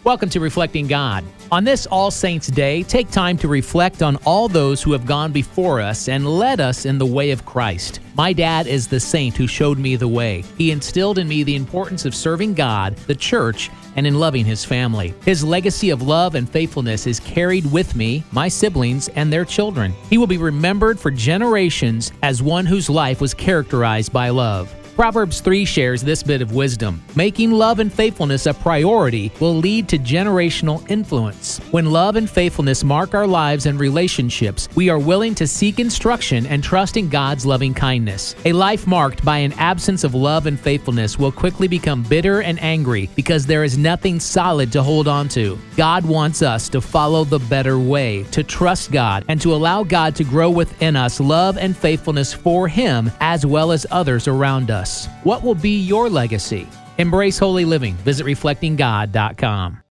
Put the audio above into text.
Welcome to Reflecting God. On this All Saints' Day, take time to reflect on all those who have gone before us and led us in the way of Christ. My dad is the saint who showed me the way. He instilled in me the importance of serving God, the church, and in loving his family. His legacy of love and faithfulness is carried with me, my siblings, and their children. He will be remembered for generations as one whose life was characterized by love. Proverbs 3 shares this bit of wisdom. Making love and faithfulness a priority will lead to generational influence. When love and faithfulness mark our lives and relationships, we are willing to seek instruction and trust in God's loving kindness. A life marked by an absence of love and faithfulness will quickly become bitter and angry because there is nothing solid to hold on to. God wants us to follow the better way, to trust God, and to allow God to grow within us love and faithfulness for Him as well as others around us. What will be your legacy? Embrace holy living. Visit reflectinggod.com.